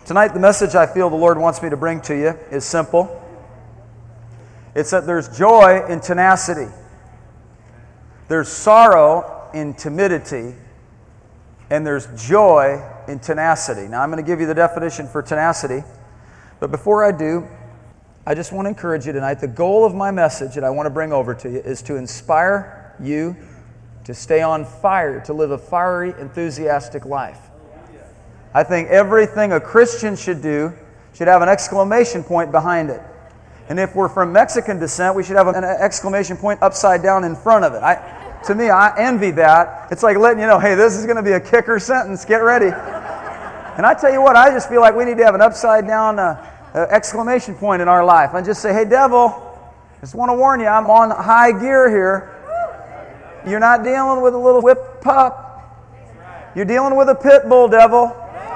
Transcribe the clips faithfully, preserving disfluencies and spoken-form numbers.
Tonight, the message I feel the Lord wants me to bring to you is simple. It's that there's joy in tenacity. There's sorrow in timidity. And there's joy in tenacity. Now, I'm going to give you the definition for tenacity. But before I do, I just want to encourage you tonight. The goal of my message that I want to bring over to you is to inspire you to stay on fire, to live a fiery, enthusiastic life. I think everything a Christian should do should have an exclamation point behind it. And if we're from Mexican descent, we should have an exclamation point upside down in front of it. I, to me, I envy that. It's like letting you know, hey, this is going to be a kicker sentence. Get ready. And I tell you what, I just feel like we need to have an upside down uh, uh, exclamation point in our life. And just say, hey, devil, just want to warn you, I'm on high gear here. You're not dealing with a little whipped pup. You're dealing with a pit bull, devil.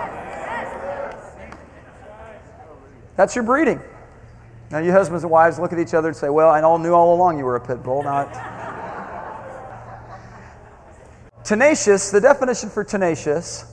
That's your breeding. Now, you husbands and wives look at each other and say, well, I all knew all along you were a pit bull. Now, tenacious, the definition for tenacious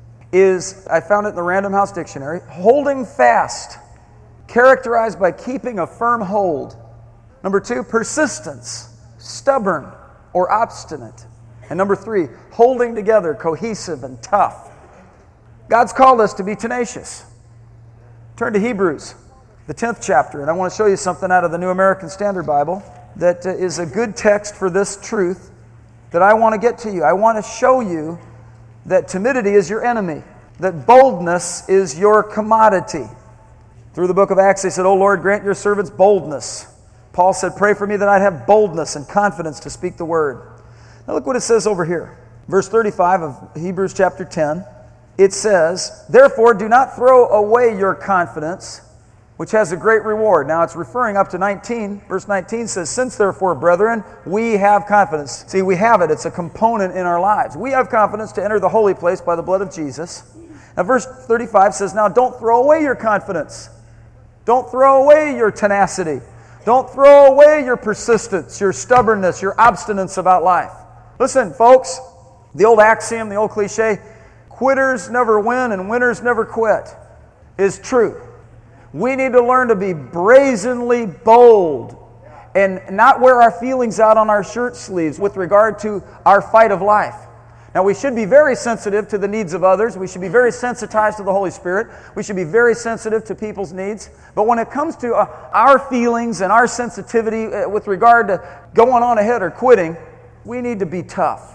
is, I found it in the Random House Dictionary, holding fast, characterized by keeping a firm hold. Number two, persistence, stubborn or obstinate. And number three, holding together, cohesive and tough. God's called us to be tenacious. Turn to Hebrews, the tenth chapter, and I want to show you something out of the New American Standard Bible that is a good text for this truth that I want to get to you. I want to show you that timidity is your enemy, that boldness is your commodity. Through the book of Acts, they said, "O Lord, grant your servants boldness." Paul said, "Pray for me that I'd have boldness and confidence to speak the word." Now look what it says over here. Verse thirty-five of Hebrews chapter ten. It says, "Therefore do not throw away your confidence, which has a great reward." Now it's referring up to nineteen. Verse nineteen says, "Since therefore, brethren, we have confidence." See, we have it. It's a component in our lives. We have confidence to enter the holy place by the blood of Jesus. Now verse thirty-five says, "Now don't throw away your confidence. Don't throw away your tenacity. Don't throw away your persistence, your stubbornness, your obstinance about life." Listen, folks, the old axiom, the old cliche, quitters never win and winners never quit, is true. We need to learn to be brazenly bold and not wear our feelings out on our shirt sleeves with regard to our fight of life. Now, we should be very sensitive to the needs of others. We should be very sensitized to the Holy Spirit. We should be very sensitive to people's needs. But when it comes to uh, our feelings and our sensitivity uh, with regard to going on ahead or quitting, we need to be tough.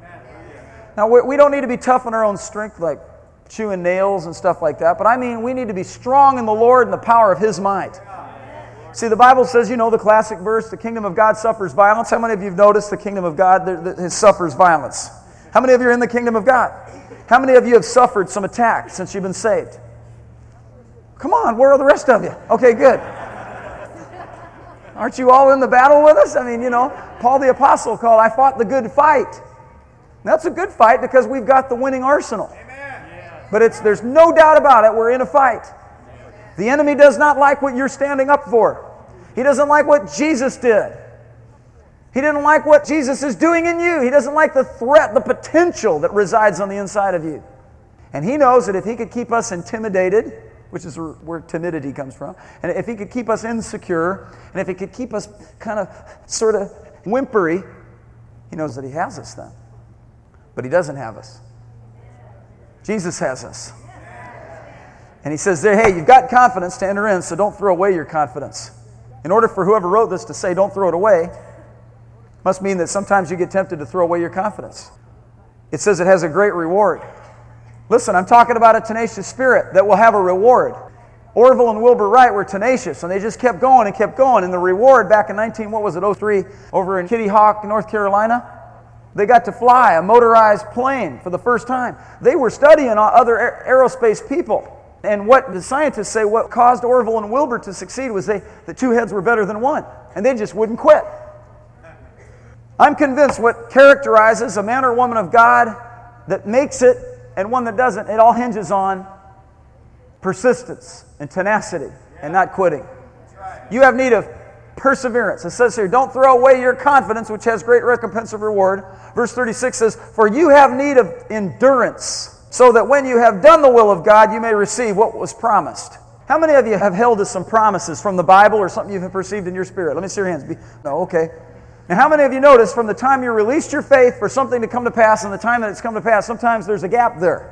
Now, we don't need to be tough in our own strength, like chewing nails and stuff like that. But I mean, we need to be strong in the Lord and the power of His might. See, the Bible says, you know, the classic verse, the kingdom of God suffers violence. How many of you have noticed the kingdom of God it suffers violence? How many of you are in the kingdom of God? How many of you have suffered some attack since you've been saved? Come on, where are the rest of you? Okay, good. Aren't you all in the battle with us? I mean, you know, Paul the Apostle called, "I fought the good fight." That's a good fight because we've got the winning arsenal. Amen. But it's there's no doubt about it, we're in a fight. The enemy does not like what you're standing up for. He doesn't like what Jesus did. He didn't like what Jesus is doing in you. He doesn't like the threat, the potential that resides on the inside of you. And he knows that if he could keep us intimidated, which is where timidity comes from, and if he could keep us insecure, and if he could keep us kind of sort of whimpery, he knows that he has us then. But He doesn't have us. Jesus has us. And He says there, hey, you've got confidence to enter in, so don't throw away your confidence. In order for whoever wrote this to say don't throw it away, must mean that sometimes you get tempted to throw away your confidence. It says it has a great reward. Listen, I'm talking about a tenacious spirit that will have a reward. Orville and Wilbur Wright were tenacious, and they just kept going and kept going. And the reward back in nineteen, what was it, oh three, over in Kitty Hawk, North Carolina, they got to fly a motorized plane for the first time. They were studying other aerospace people. And what the scientists say what caused Orville and Wilbur to succeed was they the two heads were better than one. And they just wouldn't quit. I'm convinced what characterizes a man or woman of God that makes it and one that doesn't, it all hinges on persistence and tenacity and not quitting. You have need of perseverance. It says here, don't throw away your confidence, which has great recompense of reward. Verse thirty-six says, for you have need of endurance. so that when you have done the will of God, you may receive what was promised. How many of you have held to some promises from the Bible or something you've perceived in your spirit? Let me see your hands. No, okay. Now, how many of you noticed from the time you released your faith for something to come to pass and the time that it's come to pass, sometimes there's a gap there?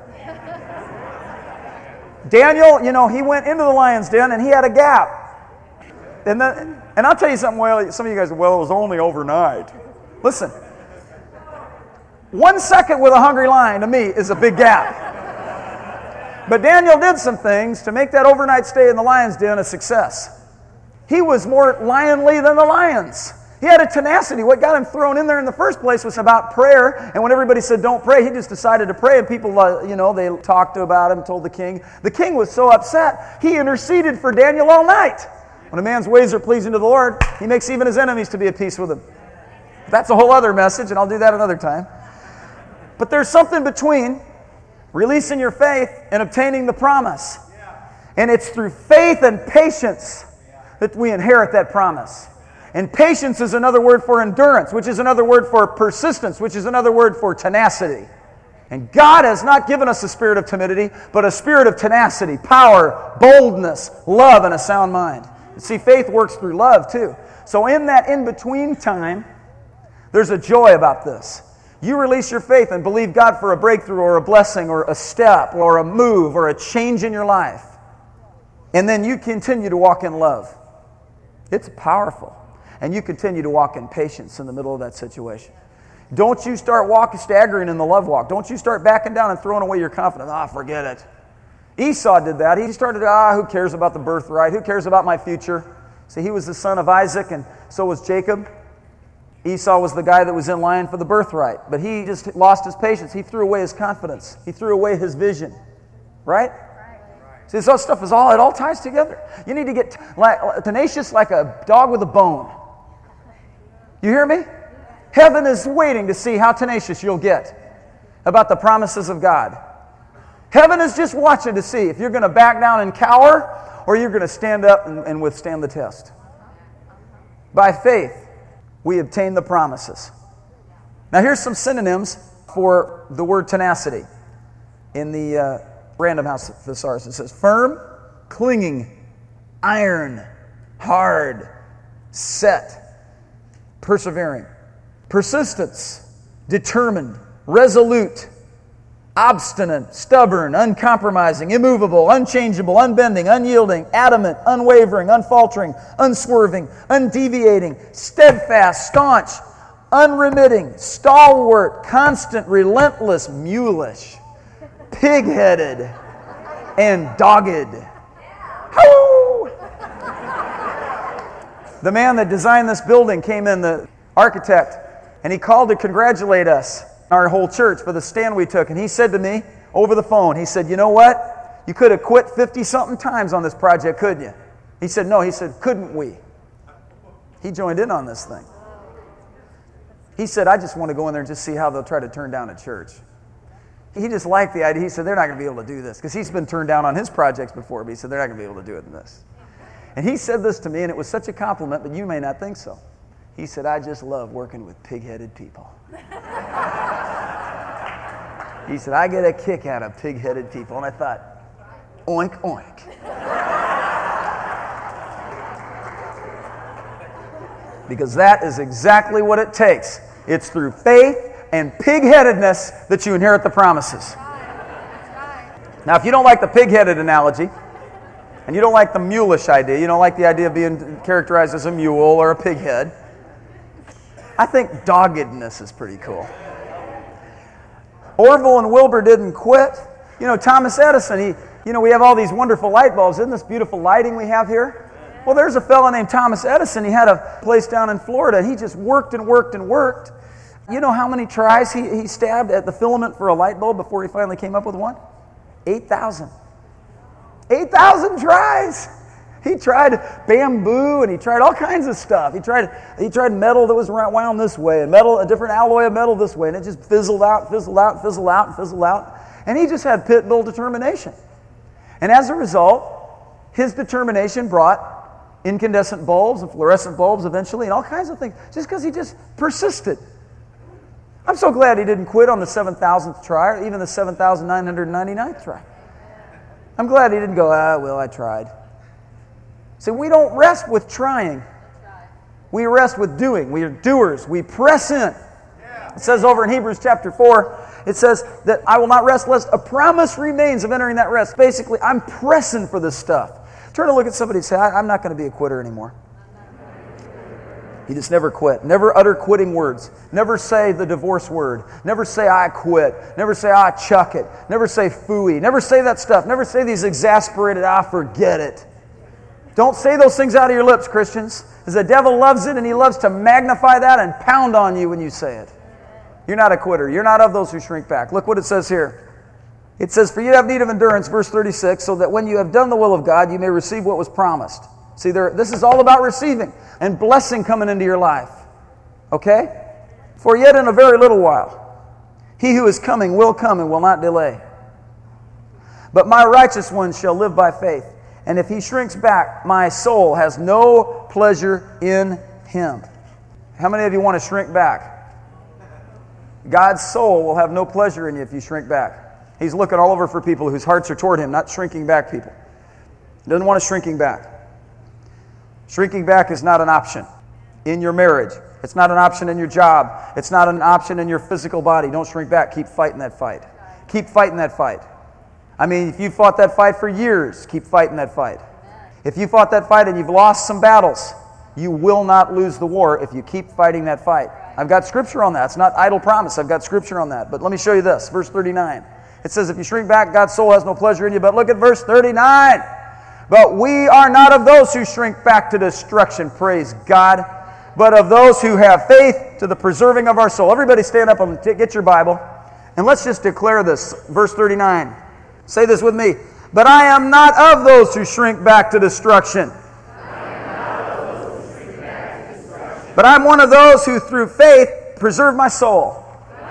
Daniel, you know, he went into the lion's den and he had a gap. And then, and I'll tell you something, well, some of you guys, well, it was only overnight. Listen, one second with a hungry lion to me is a big gap. But Daniel did some things to make that overnight stay in the lion's den a success. He was more lionly than the lions. He had a tenacity. What got him thrown in there in the first place was about prayer. And when everybody said, don't pray, he just decided to pray. And people, uh, you know, they talked about him, told the king. The king was so upset, he interceded for Daniel all night. When a man's ways are pleasing to the Lord, he makes even his enemies to be at peace with him. That's a whole other message, and I'll do that another time. But there's something between releasing your faith and obtaining the promise. And it's through faith and patience that we inherit that promise. And patience is another word for endurance, which is another word for persistence, which is another word for tenacity. And God has not given us a spirit of timidity, but a spirit of tenacity, power, boldness, love, and a sound mind. And see, faith works through love too. So in that in-between time, there's a joy about this. You release your faith and believe God for a breakthrough or a blessing or a step or a move or a change in your life. And then you continue to walk in love. It's powerful. And you continue to walk in patience in the middle of that situation. Don't you start walking, staggering in the love walk. Don't you start backing down and throwing away your confidence. Ah, forget it. Esau did that. He started, ah, who cares about the birthright? Who cares about my future? See, he was the son of Isaac, and so was Jacob. Esau was the guy that was in line for the birthright. But he just lost his patience. He threw away his confidence. He threw away his vision. Right? See, this stuff is all, it all ties together. You need to get like, tenacious like a dog with a bone. You hear me? Heaven is waiting to see how tenacious you'll get about the promises of God. Heaven is just watching to see if you're going to back down and cower or you're going to stand up and, and withstand the test. By faith, we obtain the promises. Now here's some synonyms for the word tenacity. In the uh, Random House Thesaurus, it says firm, clinging, iron, hard, set, persevering, persistence, determined, resolute, obstinate, stubborn, uncompromising, immovable, unchangeable, unbending, unyielding, adamant, unwavering, unfaltering, unswerving, undeviating, steadfast, staunch, unremitting, stalwart, constant, relentless, mulish, pig-headed, and dogged. Hoo! The man that designed this building came in, the architect, and he called to congratulate us, our whole church, for the stand we took. And he said to me over the phone, he said, you know what? You could have quit fifty-something times on this project, couldn't you? He said, no. He said, couldn't we? He joined in on this thing. He said, I just want to go in there and just see how they'll try to turn down a church. He just liked the idea. He said, they're not going to be able to do this. Because he's been turned down on his projects before, but he said, they're not going to be able to do it in this. And he said this to me, and it was such a compliment, but you may not think so. He said, I just love working with pig-headed people. He said, I get a kick out of pig-headed people. And I thought, oink, oink. Because that is exactly what it takes. It's through faith and pig-headedness that you inherit the promises. Now, if you don't like the pig-headed analogy, and you don't like the mulish idea, you don't like the idea of being characterized as a mule or a pig head, I think doggedness is pretty cool. Orville and Wilbur didn't quit. You know, Thomas Edison, he, you know, we have all these wonderful light bulbs. Isn't this beautiful lighting we have here? Well, there's a fellow named Thomas Edison. He had a place down in Florida, and he just worked and worked and worked. You know how many tries he, he stabbed at the filament for a light bulb before he finally came up with one? eight thousand. eight thousand tries. He tried bamboo and he tried all kinds of stuff. He tried he tried metal that was wound this way and metal, a different alloy of metal this way, and it just fizzled out, fizzled out, fizzled out, and fizzled out. And he just had pit bull determination. And as a result, his determination brought incandescent bulbs and fluorescent bulbs eventually and all kinds of things, just because he just persisted. I'm so glad he didn't quit on the seven thousandth try or even the seven thousand nine hundred ninety-ninth try. I'm glad he didn't go, ah, well, I tried. See, we don't rest with trying. We rest with doing. We are doers. We press in. It says over in Hebrews chapter four, it says that I will not rest lest a promise remains of entering that rest. Basically, I'm pressing for this stuff. Turn to look at somebody and say, I'm not going to be a quitter anymore. You just never quit. Never utter quitting words. Never say the divorce word. Never say I quit. Never say I chuck it. Never say phooey. Never say that stuff. Never say these exasperated, I forget it. Don't say those things out of your lips, Christians, because the devil loves it and he loves to magnify that and pound on you when you say it. You're not a quitter. You're not of those who shrink back. Look what it says here. It says, for you have need of endurance, verse thirty-six, so that when you have done the will of God, you may receive what was promised. See, there, this is all about receiving and blessing coming into your life. Okay? For yet in a very little while, he who is coming will come and will not delay. But my righteous one shall live by faith. And if he shrinks back, my soul has no pleasure in him. How many of you want to shrink back? God's soul will have no pleasure in you if you shrink back. He's looking all over for people whose hearts are toward him, not shrinking back people. He doesn't want us shrinking back. Shrinking back is not an option in your marriage. It's not an option in your job. It's not an option in your physical body. Don't shrink back. Keep fighting that fight. Keep fighting that fight. I mean, if you fought that fight for years, keep fighting that fight. If you fought that fight and you've lost some battles, you will not lose the war if you keep fighting that fight. I've got scripture on that. It's not idle promise. I've got scripture on that. But let me show you this. Verse thirty-nine. It says, if you shrink back, God's soul has no pleasure in you. But look at verse thirty-nine. But we are not of those who shrink back to destruction, praise God, but of those who have faith to the preserving of our soul. Everybody stand up and get your Bible. And let's just declare this. Verse thirty-nine. Say this with me. But I am not of those who shrink back to destruction. But I'm one of those who through faith preserve my soul.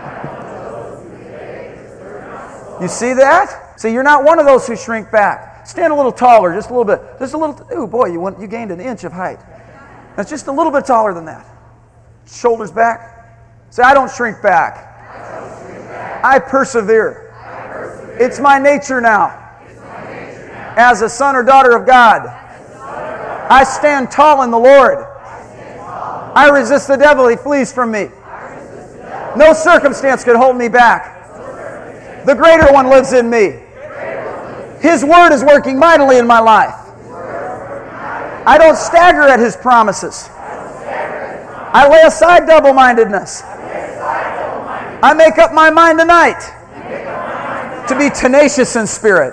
You see that? See, you're not one of those who shrink back. Stand a little taller, just a little bit. Just a little. Oh boy, you went, you gained an inch of height. That's just a little bit taller than that. Shoulders back. Say, I don't shrink back. I, don't shrink back. I, persevere. I persevere. It's my nature now. It's my nature now. As a son or daughter of God, As a son or daughter of God. I stand tall in the Lord. I resist the devil, he flees from me. No circumstance can hold me back. The greater one lives in me. His word is working mightily in my life. I don't stagger at his promises. I lay aside double-mindedness. I make up my mind tonight to be tenacious in spirit.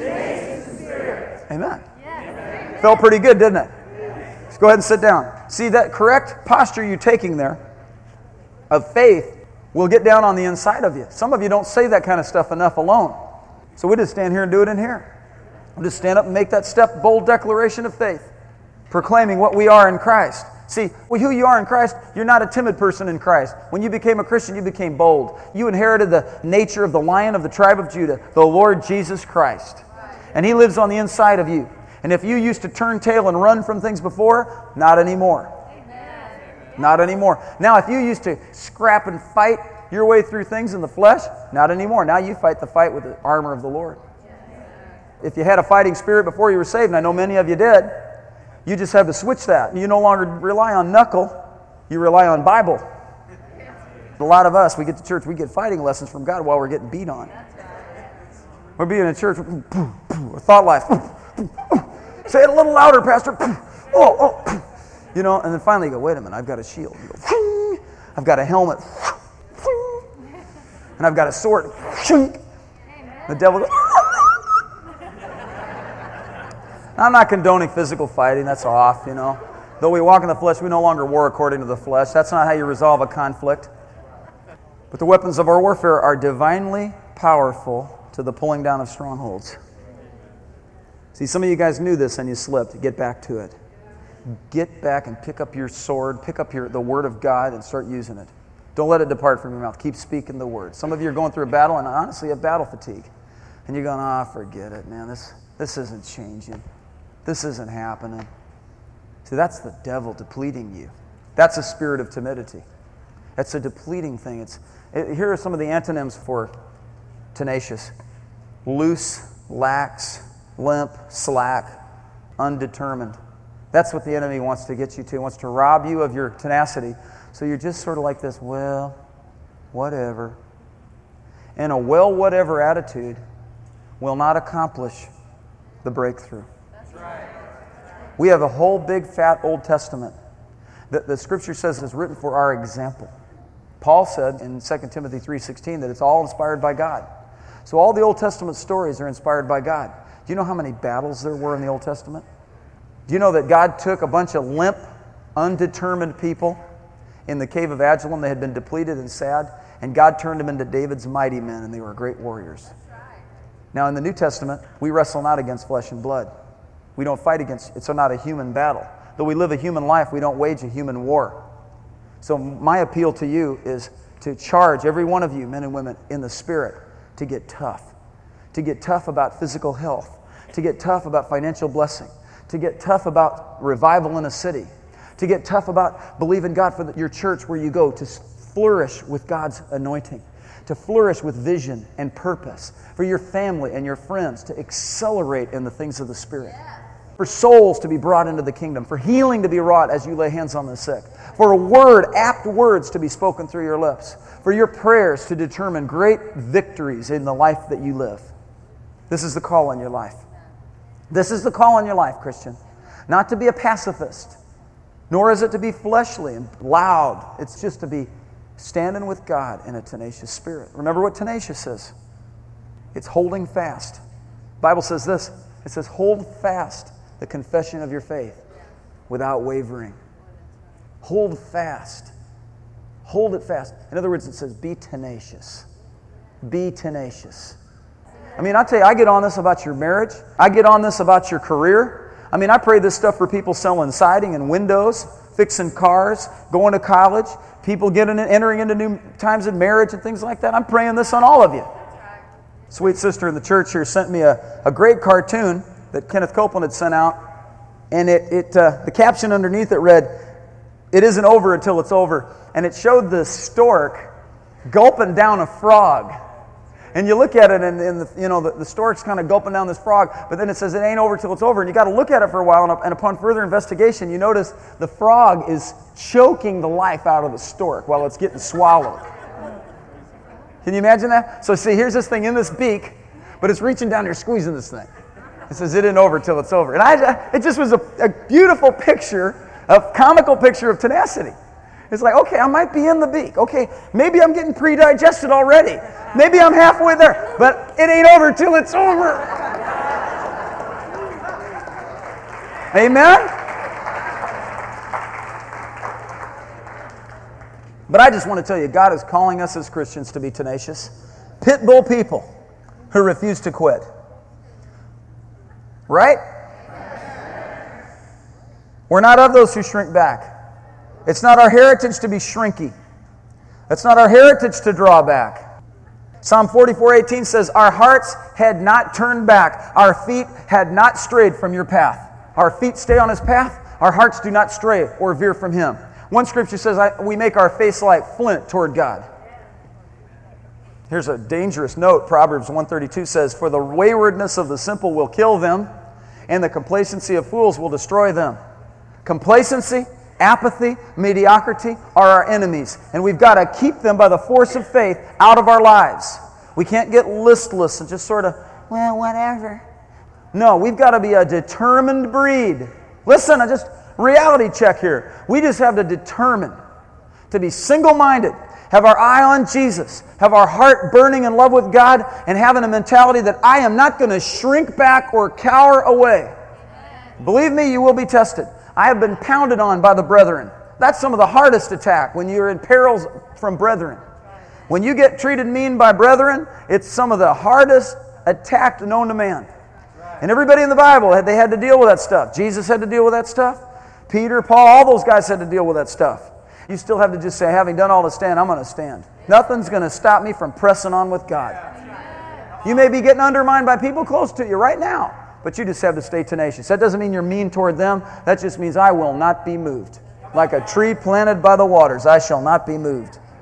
Amen. Felt pretty good, didn't it? Go ahead and sit down. See, that correct posture you're taking there of faith will get down on the inside of you. Some of you don't say that kind of stuff enough alone. So we just stand here and do it in here. We'll just stand up and make that step, bold declaration of faith, proclaiming what we are in Christ. See, who you are in Christ, you're not a timid person in Christ. When you became a Christian, you became bold. You inherited the nature of the Lion of the tribe of Judah, the Lord Jesus Christ. And He lives on the inside of you. And if you used to turn tail and run from things before, not anymore. Amen. Not anymore. Now, if you used to scrap and fight your way through things in the flesh, not anymore. Now you fight the fight with the armor of the Lord. If you had a fighting spirit before you were saved, and I know many of you did, you just have to switch that. You no longer rely on knuckle, you rely on Bible. A lot of us, we get to church, we get fighting lessons from God while we're getting beat on. We're being in church, thought life. Say it a little louder, Pastor. Oh, oh. You know, and then finally you go, wait a minute, I've got a shield. You go, I've got a helmet. And I've got a sword. The devil goes, I'm not condoning physical fighting. That's off, you know. Though we walk in the flesh, we no longer war according to the flesh. That's not how you resolve a conflict. But the weapons of our warfare are divinely powerful to the pulling down of strongholds. See, some of you guys knew this and you slipped. Get back to it. Get back and pick up your sword, pick up your the Word of God and start using it. Don't let it depart from your mouth. Keep speaking the Word. Some of you are going through a battle and honestly have battle fatigue. And you're going, ah, oh, forget it, man. This, this isn't changing. This isn't happening. See, that's the devil depleting you. That's a spirit of timidity. That's a depleting thing. It's, it, here are some of the antonyms for tenacious. Loose, lax, limp, slack, undetermined. That's what the enemy wants to get you to. He wants to rob you of your tenacity. So you're just sort of like this, well, whatever. And a well, whatever attitude will not accomplish the breakthrough. That's right. We have a whole big fat Old Testament that the Scripture says is written for our example. Paul said in Second Timothy three sixteen that it's all inspired by God. So all the Old Testament stories are inspired by God. Do you know how many battles there were in the Old Testament? Do you know that God took a bunch of limp, undetermined people in the cave of Adullam? They had been depleted and sad, and God turned them into David's mighty men, and they were great warriors. Now in the New Testament, we wrestle not against flesh and blood. We don't fight against, it's not a human battle. Though we live a human life, we don't wage a human war. So my appeal to you is to charge every one of you, men and women, in the Spirit, to get tough. To get tough about physical health. To get tough about financial blessing. To get tough about revival in a city. To get tough about believing God for the, your church where you go to flourish with God's anointing. To flourish with vision and purpose. For your family and your friends to accelerate in the things of the Spirit. For souls to be brought into the kingdom. For healing to be wrought as you lay hands on the sick. For a word, apt words to be spoken through your lips. For your prayers to determine great victories in the life that you live. This is the call on your life. This is the call on your life, Christian. Not to be a pacifist. Nor is it to be fleshly and loud. It's just to be standing with God in a tenacious spirit. Remember what tenacious is. It's holding fast. The Bible says this. It says, hold fast the confession of your faith without wavering. Hold fast. Hold it fast. In other words, it says, be tenacious. Be tenacious. I mean, I tell you, I get on this about your marriage. I get on this about your career. I mean, I pray this stuff for people selling siding and windows, fixing cars, going to college, people getting entering into new times in marriage and things like that. I'm praying this on all of you. Sweet sister in the church here sent me a, a great cartoon that Kenneth Copeland had sent out. And it, it uh, the caption underneath it read, "It isn't over until it's over." And it showed the stork gulping down a frog. And you look at it, and, and the, you know the, the stork's kind of gulping down this frog, but then it says it ain't over till it's over. And you got to look at it for a while, and, and upon further investigation, you notice the frog is choking the life out of the stork while it's getting swallowed. Can you imagine that? So see, here's this thing in this beak, but it's reaching down here, squeezing this thing. It says it ain't over till it's over. And I, it just was a, a beautiful picture, a comical picture of tenacity. It's like, okay, I might be in the beak. Okay, maybe I'm getting pre-digested already. Maybe I'm halfway there. But it ain't over till it's over. Amen? But I just want to tell you, God is calling us as Christians to be tenacious. Pit bull people who refuse to quit. Right? We're not of those who shrink back. It's not our heritage to be shrinky. It's not our heritage to draw back. Psalm forty-four eighteen says, our hearts had not turned back. Our feet had not strayed from your path. Our feet stay on His path. Our hearts do not stray or veer from Him. One scripture says, we make our face like flint toward God. Here's a dangerous note. Proverbs one thirty-two says, for the waywardness of the simple will kill them, and the complacency of fools will destroy them. Complacency, apathy, mediocrity are our enemies, and we've got to keep them by the force of faith out of our lives. We can't get listless and just sort of, well, whatever. No, we've got to be a determined breed. Listen, I just, reality check here. We just have to determine to be single-minded, have our eye on Jesus, have our heart burning in love with God, and having a mentality that I am not going to shrink back or cower away. Believe me, you will be tested. I have been pounded on by the brethren. That's some of the hardest attack when you're in perils from brethren. When you get treated mean by brethren, it's some of the hardest attack known to man. And everybody in the Bible, they had to deal with that stuff. Jesus had to deal with that stuff. Peter, Paul, all those guys had to deal with that stuff. You still have to just say, having done all to stand, I'm going to stand. Nothing's going to stop me from pressing on with God. You may be getting undermined by people close to you right now. But you just have to stay tenacious. That doesn't mean you're mean toward them. That just means I will not be moved. Like a tree planted by the waters, I shall not be moved.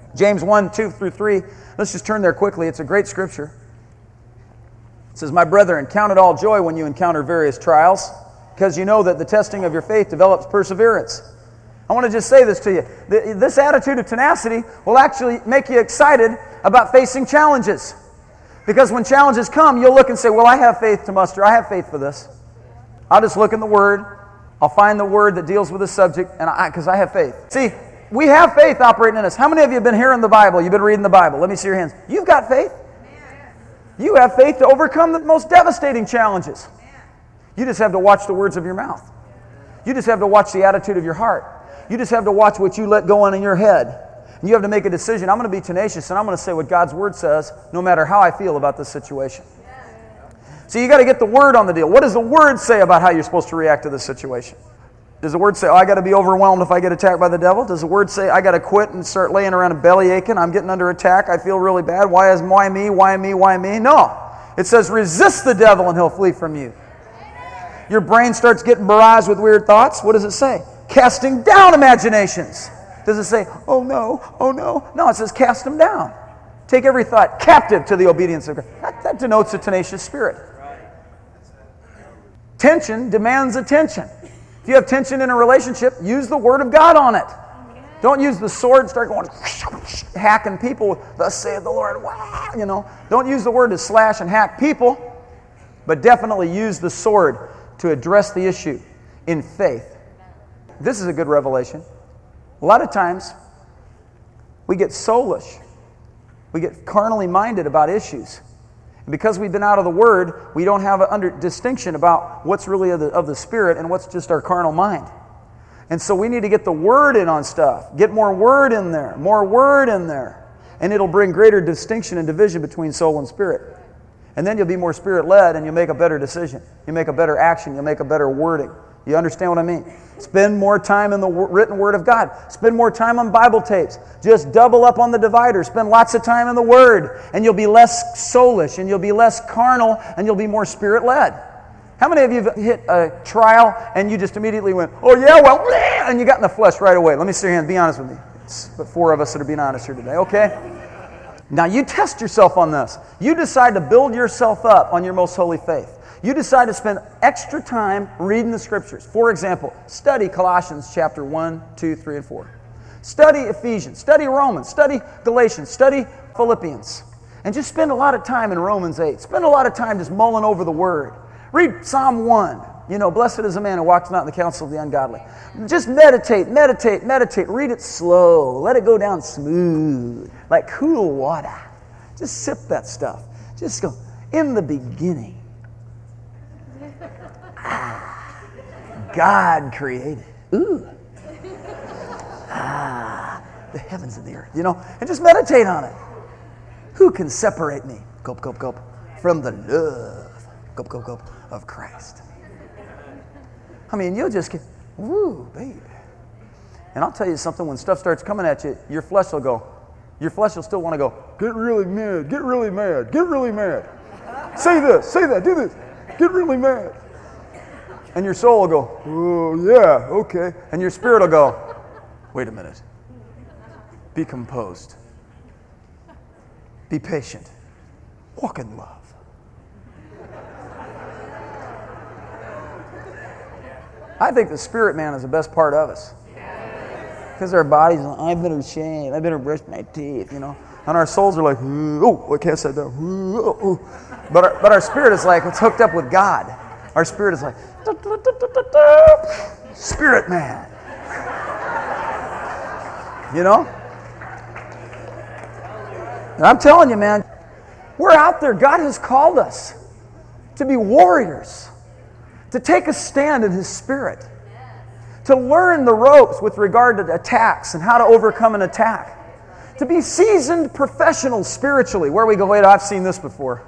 James one, two through three. Let's just turn there quickly. It's a great scripture. It says, "My brethren, count it all joy when you encounter various trials, because you know that the testing of your faith develops perseverance." I want to just say this to you. This attitude of tenacity will actually make you excited about facing challenges. Because when challenges come, you'll look and say, well, I have faith to muster. I have faith for this. I'll just look in the Word. I'll find the Word that deals with the subject, and I, because I have faith. See, we have faith operating in us. How many of you have been hearing the Bible? You've been reading the Bible. Let me see your hands. You've got faith. You have faith to overcome the most devastating challenges. You just have to watch the words of your mouth. You just have to watch the attitude of your heart. You just have to watch what you let go on in your head. And you have to make a decision. I'm going to be tenacious, and I'm going to say what God's Word says, no matter how I feel about this situation. So you got to get the Word on the deal. What does the Word say about how you're supposed to react to this situation? Does the Word say, oh, I got to be overwhelmed if I get attacked by the devil? Does the Word say, I got to quit and start laying around and belly aching? I'm getting under attack. I feel really bad. Why is why me? Why me? Why me? No. It says, resist the devil and he'll flee from you. Your brain starts getting barraged with weird thoughts. What does it say? Casting down imaginations. Does it say, oh no, oh no? No, it says cast them down. Take every thought captive to the obedience of God. That, that denotes a tenacious spirit. Tension demands attention. If you have tension in a relationship, use the Word of God on it. Don't use the sword and start going hacking people. Thus saith the Lord. Wow, you know, don't use the word to slash and hack people, but definitely use the sword to address the issue in faith. This is a good revelation. A lot of times, we get soulish. We get carnally minded about issues. And because we've been out of the Word, we don't have an under distinction about what's really of the, of the Spirit and what's just our carnal mind. And so we need to get the Word in on stuff. Get more Word in there. More Word in there. And it'll bring greater distinction and division between soul and spirit. And then you'll be more Spirit-led and you'll make a better decision. You'll make a better action. You'll make a better wording. You understand what I mean? Spend more time in the written Word of God. Spend more time on Bible tapes. Just double up on the divider. Spend lots of time in the Word. And you'll be less soulish, and you'll be less carnal, and you'll be more Spirit-led. How many of you have hit a trial and you just immediately went, oh yeah, well, bleh, and you got in the flesh right away? Let me see your hand. Be honest with me. It's but four of us that are being honest here today, okay? Now you test yourself on this. You decide to build yourself up on your most holy faith. You decide to spend extra time reading the Scriptures. For example, study Colossians chapter one, two, three, and four. Study Ephesians. Study Romans. Study Galatians. Study Philippians. And just spend a lot of time in Romans eight. Spend a lot of time just mulling over the Word. Read Psalm one. You know, blessed is the man who walks not in the counsel of the ungodly. Just meditate, meditate, meditate. Read it slow. Let it go down smooth, like cool water. Just sip that stuff. Just go, in the beginning, ah, God created. Ooh. Ah, the heavens and the earth. You know, and just meditate on it. Who can separate me, gulp, gulp, gulp, from the love, gulp, gulp, gulp, of Christ? I mean, you'll just get, woo, baby. And I'll tell you something, when stuff starts coming at you, your flesh will go, your flesh will still want to go, get really mad, get really mad, get really mad. Say this, say that, do this, get really mad. And your soul will go, oh, yeah, okay. And your spirit will go, wait a minute. Be composed. Be patient. Walk in love. I think the spirit man is the best part of us. Because our bodies are like, I better shave, I better brush my teeth, you know. And our souls are like, oh, I can't say that. But our, but our spirit is like, it's hooked up with God. Our spirit is like, spirit man. You know? And I'm telling you, man, we're out there. God has called us to be warriors, to take a stand in His Spirit, to learn the ropes with regard to attacks and how to overcome an attack, to be seasoned professionals spiritually, where we go, wait, I've seen this before.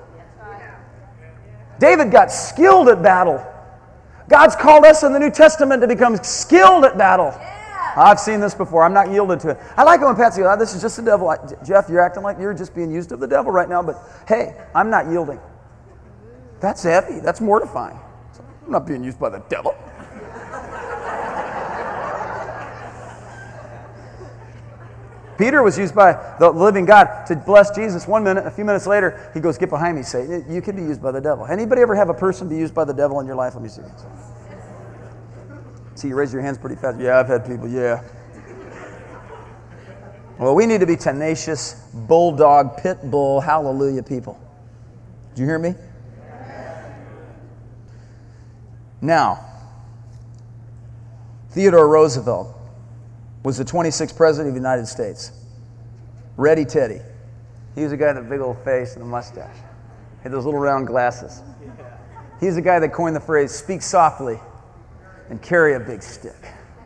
David got skilled at battle. God's called us in the New Testament to become skilled at battle. I've seen this before. I'm not yielded to it. I like it when Patsy goes, oh, this is just the devil. I, Jeff, you're acting like you're just being used of the devil right now, but hey, I'm not yielding. That's heavy. That's mortifying. I'm not being used by the devil. Peter was used by the living God to bless Jesus one minute. A few minutes later, he goes, "Get behind me, Satan." You can be used by the devil. Anybody ever have a person be used by the devil in your life? Let me see. See, you raise your hands pretty fast. Yeah, I've had people, yeah. Well, we need to be tenacious, bulldog, pit bull, hallelujah people. Did you hear me? Now, Theodore Roosevelt was the twenty-sixth president of the United States. Ready Teddy. He was a guy with a big old face and a mustache. He had those little round glasses. He's the guy that coined the phrase, "Speak softly and carry a big stick."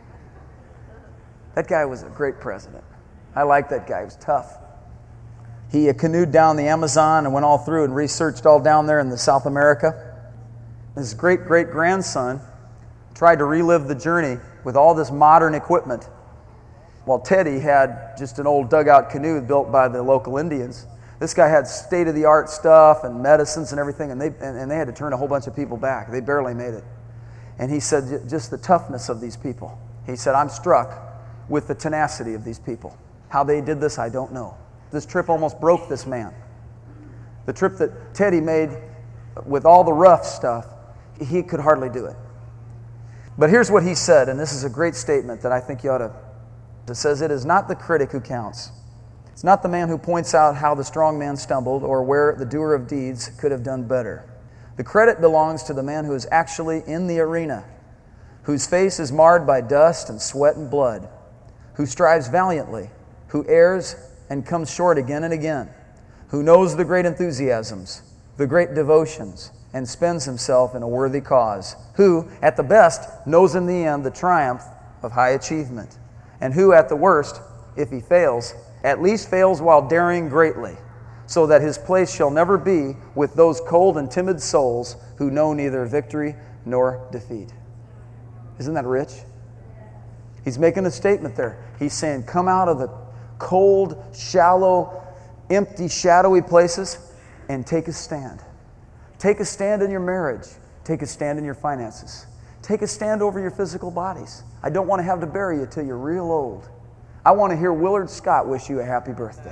That guy was a great president. I liked that guy. He was tough. He canoed down the Amazon and went all through and researched all down there in the South America. His great-great-grandson tried to relive the journey with all this modern equipment, while Teddy had just an old dugout canoe built by the local Indians. This guy had state-of-the-art stuff and medicines and everything, and they, and, and they had to turn a whole bunch of people back. They barely made it. And he said, just the toughness of these people. He said, "I'm struck with the tenacity of these people. How they did this, I don't know. This trip almost broke this man. The trip that Teddy made with all the rough stuff, he could hardly do it." But here's what he said, and this is a great statement that I think you ought to. It says, "It is not the critic who counts. It's not the man who points out how the strong man stumbled or where the doer of deeds could have done better. The credit belongs to the man who is actually in the arena, whose face is marred by dust and sweat and blood, who strives valiantly, who errs and comes short again and again, who knows the great enthusiasms, the great devotions, and spends himself in a worthy cause, who, at the best, knows in the end the triumph of high achievement, and who, at the worst, if he fails, at least fails while daring greatly, so that his place shall never be with those cold and timid souls who know neither victory nor defeat." Isn't that rich? He's making a statement there. He's saying, come out of the cold, shallow, empty, shadowy places and take a stand. Take a stand in your marriage. Take a stand in your finances. Take a stand over your physical bodies. I don't want to have to bury you till you're real old. I want to hear Willard Scott wish you a happy birthday.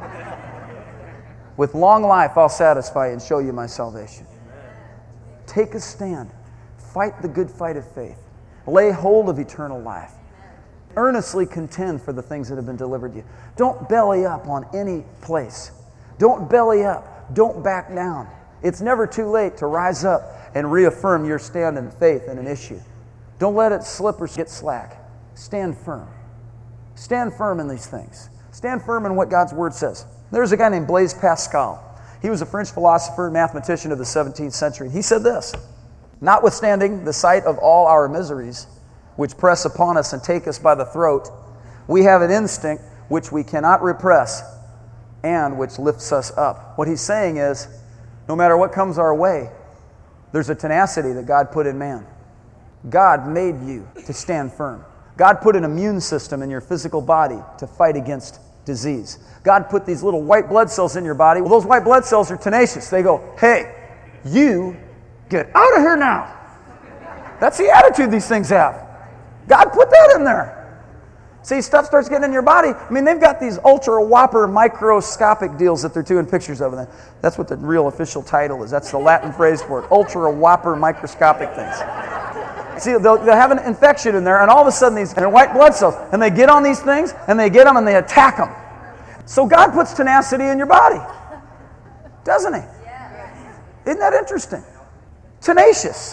With long life, I'll satisfy and show you my salvation. Take a stand. Fight the good fight of faith. Lay hold of eternal life. Earnestly contend for the things that have been delivered to you. Don't belly up on any place. Don't belly up. Don't back down. It's never too late to rise up and reaffirm your stand in faith in an issue. Don't let it slip or get slack. Stand firm. Stand firm in these things. Stand firm in what God's Word says. There's a guy named Blaise Pascal. He was a French philosopher and mathematician of the seventeenth century. He said this, "Notwithstanding the sight of all our miseries, which press upon us and take us by the throat, we have an instinct which we cannot repress and which lifts us up." What he's saying is, no matter what comes our way, there's a tenacity that God put in man. God made you to stand firm. God put an immune system in your physical body to fight against disease. God put these little white blood cells in your body. Well, those white blood cells are tenacious. They go, "Hey, you get out of here now." That's the attitude these things have. God put that in there. See, stuff starts getting in your body. I mean, they've got these ultra whopper microscopic deals that they're doing pictures of. That's what the real official title is. That's the Latin phrase for it. Ultra whopper microscopic things. See, they'll, they'll have an infection in there, and all of a sudden these and white blood cells, and they get on these things, and they get them, and they attack them. So God puts tenacity in your body, doesn't He? Isn't that interesting? Tenacious.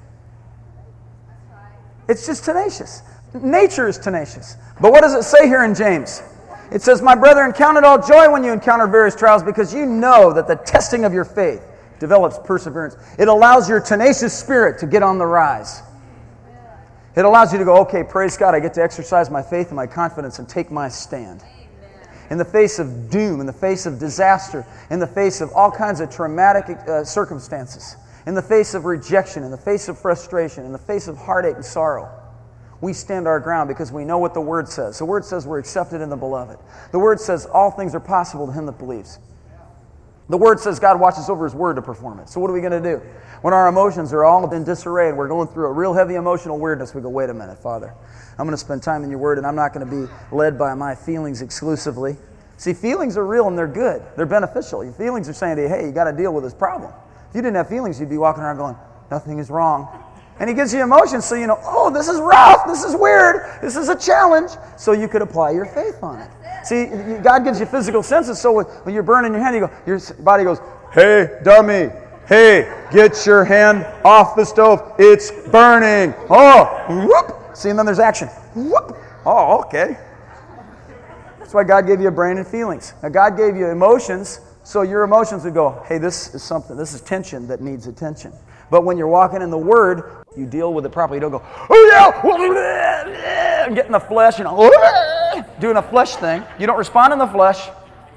It's just tenacious. Nature is tenacious. But what does it say here in James? It says, "My brethren, count it all joy when you encounter various trials, because you know that the testing of your faith develops perseverance." It allows your tenacious spirit to get on the rise. It allows you to go, okay, praise God, I get to exercise my faith and my confidence and take my stand. In the face of doom, in the face of disaster, in the face of all kinds of traumatic uh, circumstances, in the face of rejection, in the face of frustration, in the face of heartache and sorrow, we stand our ground because we know what the Word says. The Word says we're accepted in the Beloved. The Word says all things are possible to him that believes. The Word says God watches over His Word to perform it. So what are we going to do? When our emotions are all in disarray and we're going through a real heavy emotional weirdness, we go, wait a minute, Father. I'm going to spend time in your Word, and I'm not going to be led by my feelings exclusively. See, feelings are real and they're good. They're beneficial. Your feelings are saying to you, hey, you got to deal with this problem. If you didn't have feelings, you'd be walking around going, nothing is wrong. And He gives you emotions so you know, oh, this is rough, this is weird, this is a challenge, so you could apply your faith on it. See, God gives you physical senses, so when you're burning your hand, you go, your body goes, hey, dummy, hey, get your hand off the stove, it's burning. Oh, whoop. See, and then there's action. Whoop. Oh, okay. That's why God gave you a brain and feelings. Now, God gave you emotions, so your emotions would go, hey, this is something, this is tension that needs attention. But when you're walking in the Word, you deal with it properly. You don't go, oh yeah, get in the flesh, you know, doing a flesh thing. You don't respond in the flesh.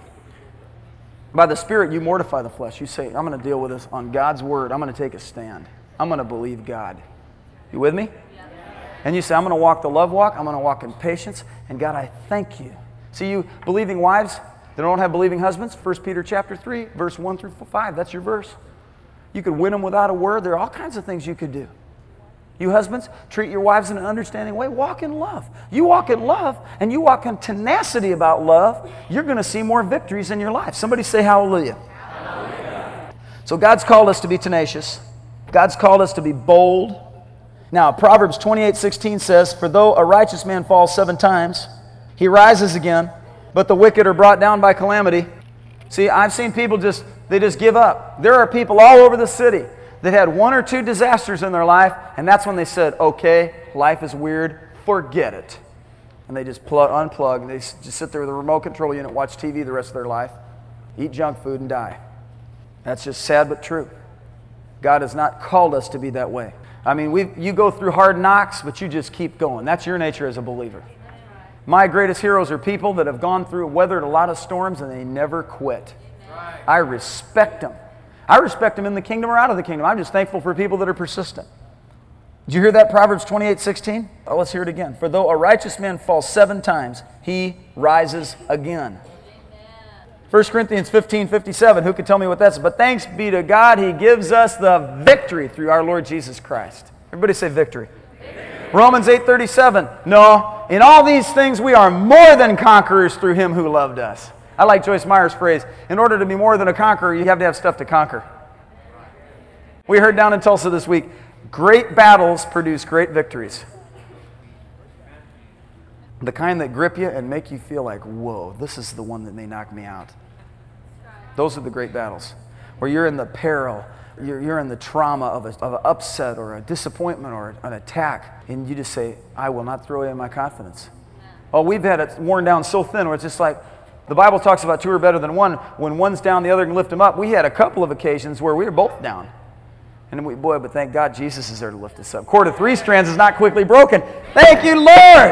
By the Spirit, you mortify the flesh. You say, I'm going to deal with this on God's Word. I'm going to take a stand. I'm going to believe God. You with me? And you say, I'm going to walk the love walk. I'm going to walk in patience. And God, I thank you. See, you believing wives that don't have believing husbands, First Peter chapter three, verse one through five. That's your verse. You could win them without a word. There are all kinds of things you could do. You husbands, treat your wives in an understanding way. Walk in love. You walk in love, and you walk in tenacity about love, you're going to see more victories in your life. Somebody say hallelujah. Hallelujah. So God's called us to be tenacious. God's called us to be bold. Now, Proverbs twenty-eight sixteen says, for though a righteous man falls seven times, he rises again, but the wicked are brought down by calamity. See, I've seen people just, they just give up. There are people all over the city that had one or two disasters in their life, and that's when they said, okay, life is weird, forget it. And they just plug, unplug, and they just sit there with a remote control unit, watch T V the rest of their life, eat junk food, and die. That's just sad but true. God has not called us to be that way. I mean, we you go through hard knocks, but you just keep going. That's your nature as a believer. My greatest heroes are people that have gone through, weathered a lot of storms, and they never quit. I respect them. I respect them in the kingdom or out of the kingdom. I'm just thankful for people that are persistent. Did you hear that, Proverbs twenty-eight sixteen? Oh, let's hear it again. For though a righteous man falls seven times, he rises again. First Corinthians fifteen fifty-seven, who could tell me what that's? But thanks be to God, He gives us the victory through our Lord Jesus Christ. Everybody say victory. Victory. Romans eight thirty-seven, no, in all these things we are more than conquerors through Him who loved us. I like Joyce Meyer's phrase, in order to be more than a conqueror, you have to have stuff to conquer. We heard down in Tulsa this week, great battles produce great victories. The kind that grip you and make you feel like, whoa, this is the one that may knock me out. Those are the great battles. Where you're in the peril, you're, you're in the trauma of, a, of an upset or a disappointment or an attack, and you just say, I will not throw away my confidence. Oh, we've had it worn down so thin where it's just like, the Bible talks about two are better than one. When one's down, the other can lift them up. We had a couple of occasions where we were both down. And we, boy, but thank God Jesus is there to lift us up. Cord of three strands is not quickly broken. Thank you, Lord.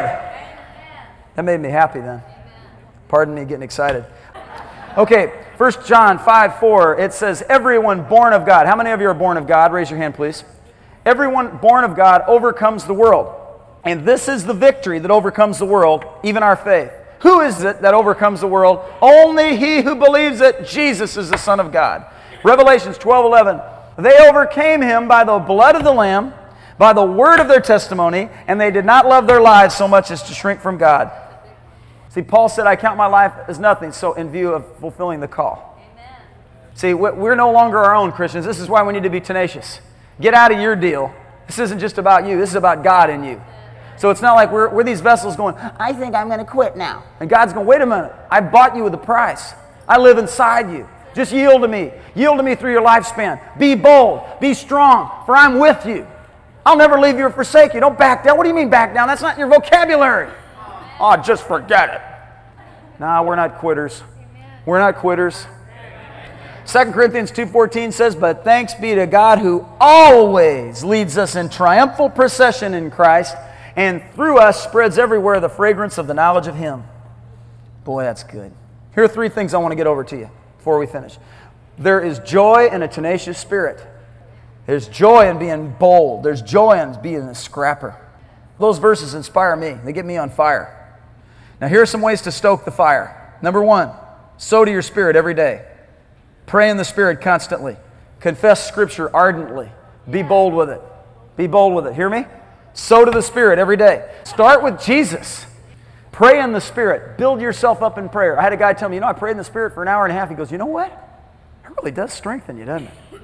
That made me happy then. Pardon me getting excited. Okay, First John five four, it says, everyone born of God. How many of you are born of God? Raise your hand, please. Everyone born of God overcomes the world. And this is the victory that overcomes the world, even our faith. Who is it that overcomes the world? Only he who believes that Jesus is the Son of God. Revelations twelve eleven. They overcame him by the blood of the Lamb, by the word of their testimony, and they did not love their lives so much as to shrink from God. See, Paul said, I count my life as nothing, so in view of fulfilling the call. Amen. See, we're no longer our own Christians. This is why we need to be tenacious. Get out of your deal. This isn't just about you. This is about God in you. So it's not like we're, we're these vessels going, I think I'm going to quit now. And God's going, wait a minute. I bought you with a price. I live inside you. Just yield to me. Yield to me through your lifespan. Be bold. Be strong, for I'm with you. I'll never leave you or forsake you. Don't back down. What do you mean back down? That's not your vocabulary. Oh, just forget it. No, we're not quitters. We're not quitters. Second Corinthians two fourteen says, but thanks be to God who always leads us in triumphal procession in Christ, and through us spreads everywhere the fragrance of the knowledge of Him. Boy, that's good. Here are three things I want to get over to you before we finish. There is joy in a tenacious spirit. There's joy in being bold. There's joy in being a scrapper. Those verses inspire me. They get me on fire. Now here are some ways to stoke the fire. Number one, sow to your spirit every day. Pray in the Spirit constantly. Confess Scripture ardently. Be bold with it. Be bold with it. Hear me? Sow to the Spirit every day. Start with Jesus. Pray in the Spirit. Build yourself up in prayer. I had a guy tell me, you know, I prayed in the Spirit for an hour and a half. He goes, you know what? It really does strengthen you, doesn't it?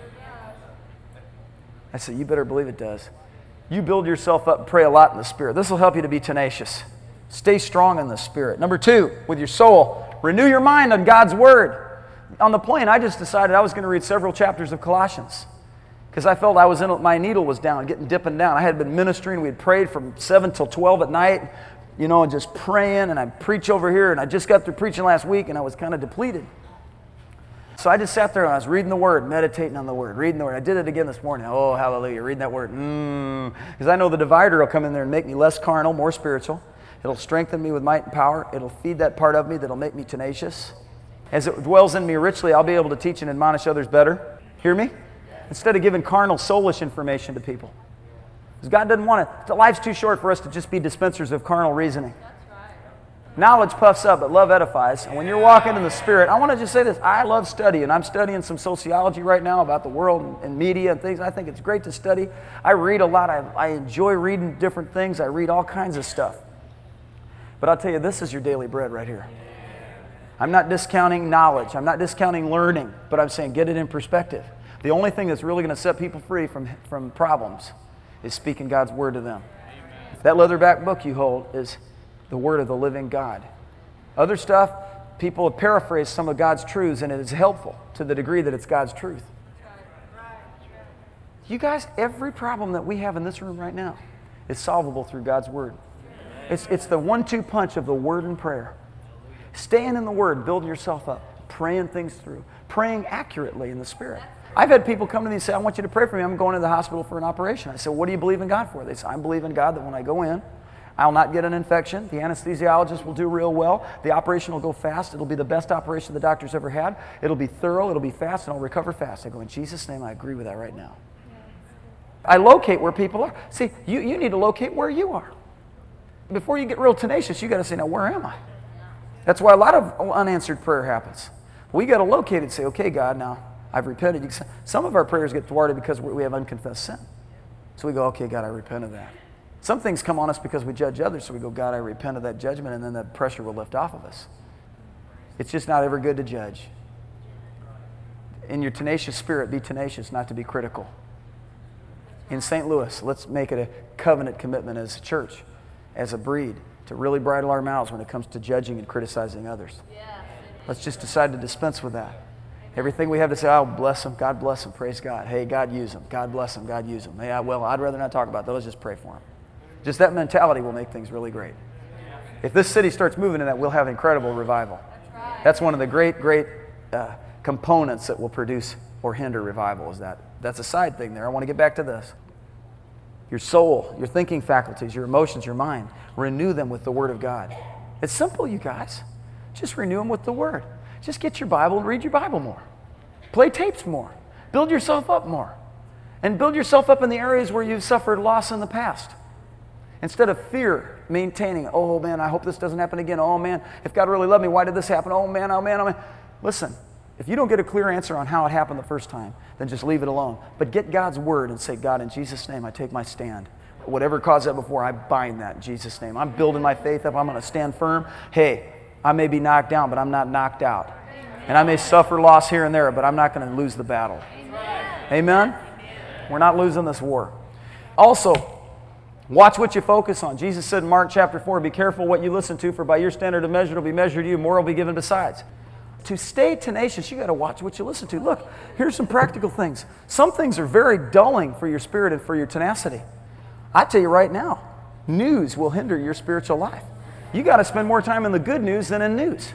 I said, you better believe it does. You build yourself up and pray a lot in the Spirit. This will help you to be tenacious. Stay strong in the Spirit. Number two, with your soul, renew your mind on God's Word. On the plane, I just decided I was going to read several chapters of Colossians because I felt I was in, my needle was down, getting dipping down. I had been ministering. We had prayed from seven till twelve at night, you know, and just praying, and I preach over here, and I just got through preaching last week, and I was kind of depleted. So I just sat there and I was reading the Word, meditating on the Word, reading the Word. I did it again this morning. Oh, hallelujah, reading that Word. Mmm. Because I know the divider will come in there and make me less carnal, more spiritual. It'll strengthen me with might and power. It'll feed that part of me that'll make me tenacious. As it dwells in me richly, I'll be able to teach and admonish others better. Hear me? Instead of giving carnal, soulish information to people. Because God doesn't want it. Life's too short for us to just be dispensers of carnal reasoning. Knowledge puffs up, but love edifies. And when you're walking in the Spirit, I want to just say this. I love studying. I'm studying some sociology right now about the world and, and media and things. I think it's great to study. I read a lot. I, I enjoy reading different things. I read all kinds of stuff. But I'll tell you, this is your daily bread right here. I'm not discounting knowledge. I'm not discounting learning. But I'm saying get it in perspective. The only thing that's really going to set people free from, from problems is speaking God's Word to them. If that leatherback book you hold is the Word of the living God. Other stuff, people have paraphrased some of God's truths, and it is helpful to the degree that it's God's truth. You guys, every problem that we have in this room right now is solvable through God's Word. It's, it's the one two punch of the Word and prayer. Staying in the Word, building yourself up, praying things through, praying accurately in the Spirit. I've had people come to me and say, I want you to pray for me. I'm going to the hospital for an operation. I said, what do you believe in God for? They say, I believe in God that when I go in, I'll not get an infection. The anesthesiologist will do real well. The operation will go fast. It'll be the best operation the doctor's ever had. It'll be thorough. It'll be fast, and I'll recover fast. I go, in Jesus' name, I agree with that right now. I locate where people are. See, you, you need to locate where you are. Before you get real tenacious, you got to say, now, where am I? That's why a lot of unanswered prayer happens. We got to locate it and say, okay, God, now, I've repented. Some of our prayers get thwarted because we have unconfessed sin. So we go, okay, God, I repent of that. Some things come on us because we judge others, so we go, God, I repent of that judgment, and then that pressure will lift off of us. It's just not ever good to judge. In your tenacious spirit, be tenacious, not to be critical. In Saint Louis, let's make it a covenant commitment as a church, as a breed, to really bridle our mouths when it comes to judging and criticizing others. Let's just decide to dispense with that. Everything we have to say, oh, bless them, God bless them, praise God. Hey, God use them, God bless them, God use them. Hey, I, well, I'd rather not talk about those, just pray for them. Just that mentality will make things really great. If this city starts moving in that, we'll have incredible revival. That's one of the great, great uh, components that will produce or hinder revival is that. That's a side thing there. I want to get back to this. Your soul, your thinking faculties, your emotions, your mind, renew them with the Word of God. It's simple, you guys. Just renew them with the Word. Just get your Bible and read your Bible more. Play tapes more. Build yourself up more. And build yourself up in the areas where you've suffered loss in the past. Instead of fear, maintaining, oh man, I hope this doesn't happen again. Oh man, if God really loved me, why did this happen? Oh man, oh man, oh man. Listen, if you don't get a clear answer on how it happened the first time, then just leave it alone. But get God's Word and say, God, in Jesus' name, I take my stand. Whatever caused that before, I bind that in Jesus' name. I'm building my faith up. I'm going to stand firm. Hey, I may be knocked down, but I'm not knocked out. And I may suffer loss here and there, but I'm not going to lose the battle. Amen? We're not losing this war. Also, watch what you focus on. Jesus said in Mark chapter four, be careful what you listen to, for by your standard of measure it will be measured to you, more will be given besides. To stay tenacious, you got to watch what you listen to. Look, here's some practical things. Some things are very dulling for your spirit and for your tenacity. I tell you right now, news will hinder your spiritual life. You got to spend more time in the good news than in news.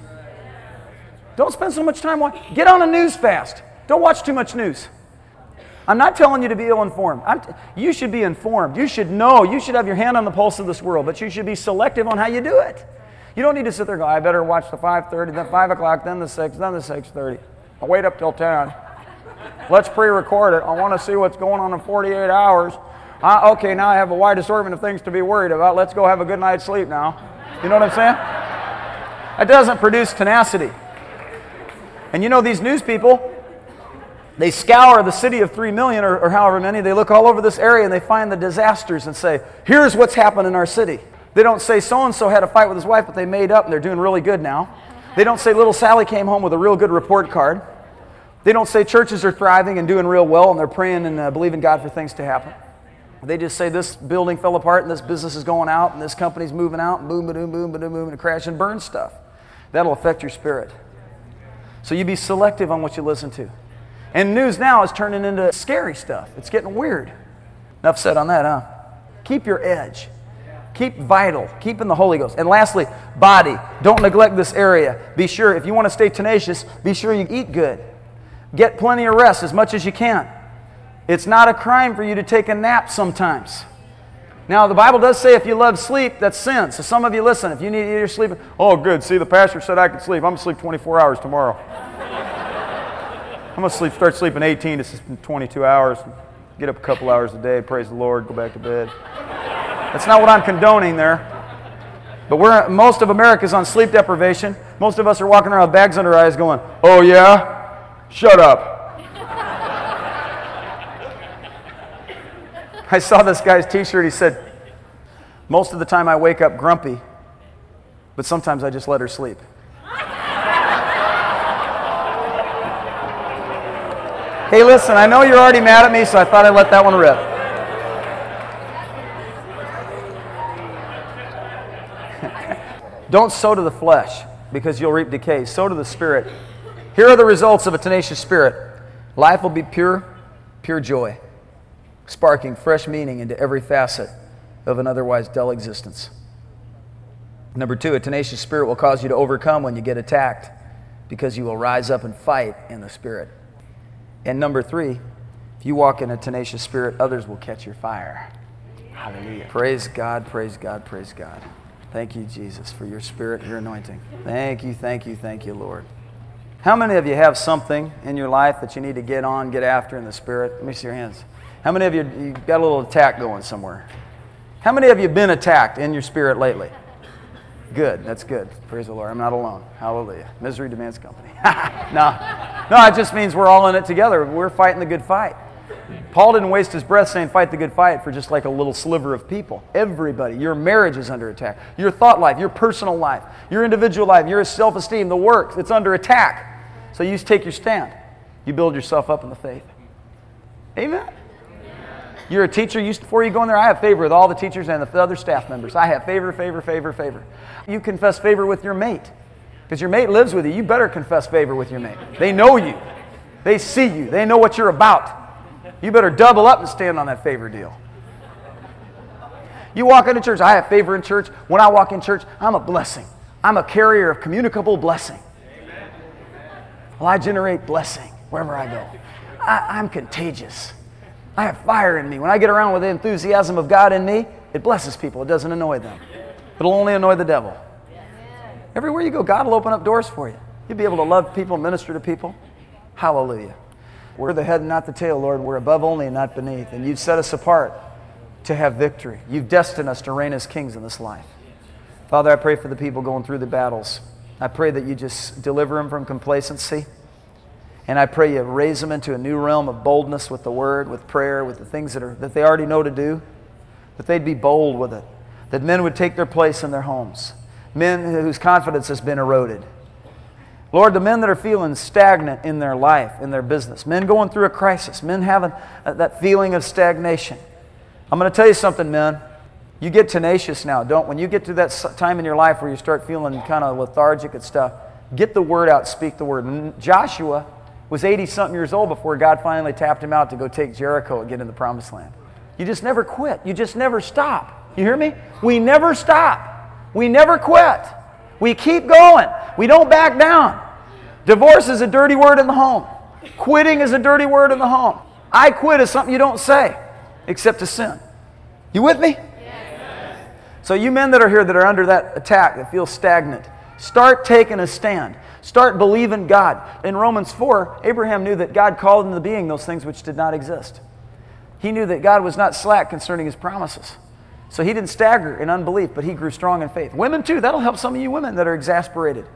Don't spend so much time watching. Get on a news fast. Don't watch too much news. I'm not telling you to be ill-informed. I'm t- you should be informed. You should know. You should have your hand on the pulse of this world, but you should be selective on how you do it. You don't need to sit there and go, I better watch the five thirty, then five o'clock, then the six, then the six thirty. I'll wait up till ten. Let's pre-record it. I want to see what's going on in forty-eight hours. Uh, okay, now I have a wide assortment of things to be worried about. Let's go have a good night's sleep now. You know what I'm saying? It doesn't produce tenacity. And you know these news people, they scour the city of three million or, or however many. They look all over this area and they find the disasters and say, here's what's happened in our city. They don't say so-and-so had a fight with his wife, but they made up and they're doing really good now. They don't say little Sally came home with a real good report card. They don't say churches are thriving and doing real well and they're praying and uh, believing God for things to happen. They just say this building fell apart and this business is going out and this company's moving out and boom, ba-doom, boom, ba-doom, boom, and crash and burn stuff. That'll affect your spirit. So you be selective on what you listen to. And news now is turning into scary stuff. It's getting weird. Enough said on that, huh? Keep your edge. Keep vital. Keep in the Holy Ghost. And lastly, body. Don't neglect this area. Be sure, if you want to stay tenacious, be sure you eat good. Get plenty of rest as much as you can. It's not a crime for you to take a nap sometimes. Now, the Bible does say if you love sleep, that's sin. So some of you listen, if you need your sleep, oh, good. See, the pastor said I could sleep. I'm going to sleep twenty-four hours tomorrow. I'm going to sleep, start sleeping eighteen to twenty-two hours. Get up a couple hours a day, praise the Lord, go back to bed. That's not what I'm condoning there. But we're, most of America's on sleep deprivation. Most of us are walking around with bags under our eyes going, oh, yeah? Shut up. I saw this guy's t-shirt. He said, most of the time I wake up grumpy, but sometimes I just let her sleep. Hey, listen, I know you're already mad at me, so I thought I'd let that one rip. Don't sow to the flesh, because you'll reap decay. Sow to the Spirit. Here are the results of a tenacious spirit. Life will be pure, pure joy, sparking fresh meaning into every facet of an otherwise dull existence. Number two, a tenacious spirit will cause you to overcome when you get attacked because you will rise up and fight in the Spirit. And number three, if you walk in a tenacious spirit, others will catch your fire. Hallelujah. Praise God, praise God, praise God. Thank you, Jesus, for your Spirit, your anointing. Thank you, thank you, thank you, Lord. How many of you have something in your life that you need to get on, get after in the Spirit? Let me see your hands. How many of you, you got a little attack going somewhere? How many of you have been attacked in your spirit lately? Good, that's good. Praise the Lord. I'm not alone. Hallelujah. Misery demands company. no, no, it just means we're all in it together. We're fighting the good fight. Paul didn't waste his breath saying fight the good fight for just like a little sliver of people. Everybody. Your marriage is under attack. Your thought life, your personal life, your individual life, your self-esteem, the work, it's under attack. So you take your stand. You build yourself up in the faith. Amen. You're a teacher. You, before you go in there, I have favor with all the teachers and the other staff members. I have favor, favor, favor, favor. You confess favor with your mate. Because your mate lives with you. You better confess favor with your mate. They know you. They see you. They know what you're about. You better double up and stand on that favor deal. You walk into church. I have favor in church. When I walk in church, I'm a blessing. I'm a carrier of communicable blessing. Well, I generate blessing wherever I go. I, I'm contagious. I have fire in me. When I get around with the enthusiasm of God in me, it blesses people. It doesn't annoy them. It'll only annoy the devil. Everywhere you go, God will open up doors for you. You'll be able to love people, minister to people. Hallelujah. We're the head and not the tail, Lord. We're above only and not beneath. And you've set us apart to have victory. You've destined us to reign as kings in this life. Father, I pray for the people going through the battles. I pray that you just deliver them from complacency. And I pray you raise them into a new realm of boldness with the Word, with prayer, with the things that are that they already know to do. That they'd be bold with it. That men would take their place in their homes. Men whose confidence has been eroded. Lord, the men that are feeling stagnant in their life, in their business. Men going through a crisis. Men having that feeling of stagnation. I'm going to tell you something, men. You get tenacious now. Don't. When you get to that time in your life where you start feeling kind of lethargic and stuff, get the Word out, speak the Word. And Joshua was eighty-something years old before God finally tapped him out to go take Jericho and get in the Promised Land. You just never quit. You just never stop. You hear me? We never stop. We never quit. We keep going. We don't back down. Divorce is a dirty word in the home. Quitting is a dirty word in the home. I quit is something you don't say, except to sin. You with me? Yes. So you men that are here that are under that attack, that feel stagnant, start taking a stand. Start believing God. In Romans four, Abraham knew that God called into being those things which did not exist. He knew that God was not slack concerning His promises. So he didn't stagger in unbelief, but he grew strong in faith. Women too, that'll help some of you women that are exasperated.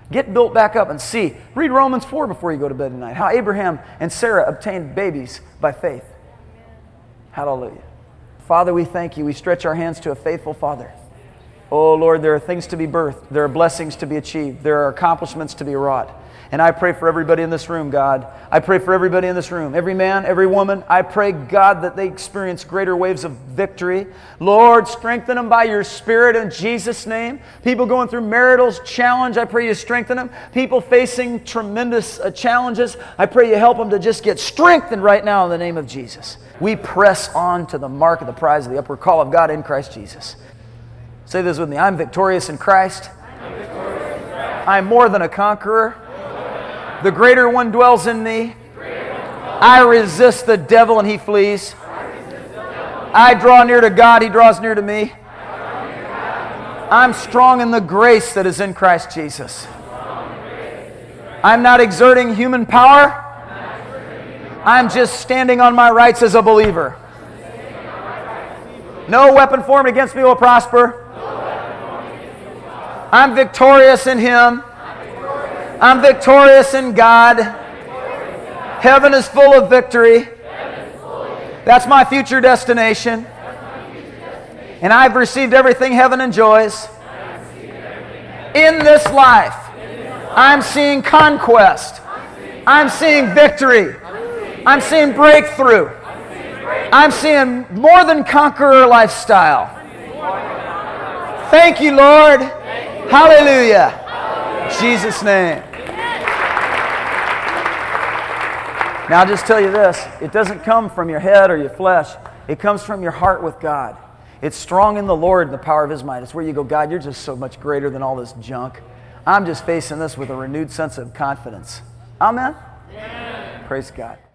Get built back up and see. Read Romans four before you go to bed tonight. How Abraham and Sarah obtained babies by faith. Hallelujah. Father, we thank you. We stretch our hands to a faithful Father. Oh, Lord, there are things to be birthed. There are blessings to be achieved. There are accomplishments to be wrought. And I pray for everybody in this room, God. I pray for everybody in this room. Every man, every woman. I pray, God, that they experience greater waves of victory. Lord, strengthen them by your Spirit in Jesus' name. People going through marital challenge, I pray you strengthen them. People facing tremendous uh, challenges, I pray you help them to just get strengthened right now in the name of Jesus. We press on to the mark of the prize of the upward call of God in Christ Jesus. Say this with me. I'm victorious in Christ. I'm, victorious in Christ. I'm more than a conqueror. The greater one dwells in me. I resist the devil and he flees. I draw near to God, he draws near to me. I'm strong in the grace that is in Christ Jesus. I'm not exerting human power. I'm just standing on my rights as a believer. No weapon formed against me will prosper. I'm victorious in Him. I'm victorious in God. Heaven is full of victory. That's my future destination. And I've received everything heaven enjoys. In this life, I'm seeing conquest. I'm seeing victory. I'm seeing breakthrough. I'm seeing more than conqueror lifestyle. Thank you, Lord. Hallelujah. In Jesus' name. Now I'll just tell you this. It doesn't come from your head or your flesh. It comes from your heart with God. It's strong in the Lord and the power of His might. It's where you go, God, you're just so much greater than all this junk. I'm just facing this with a renewed sense of confidence. Amen? Amen. Praise God.